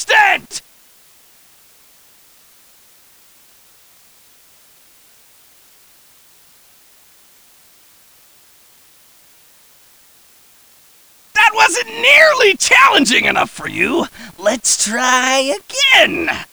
extent! That wasn't nearly challenging enough for you. Let's try again.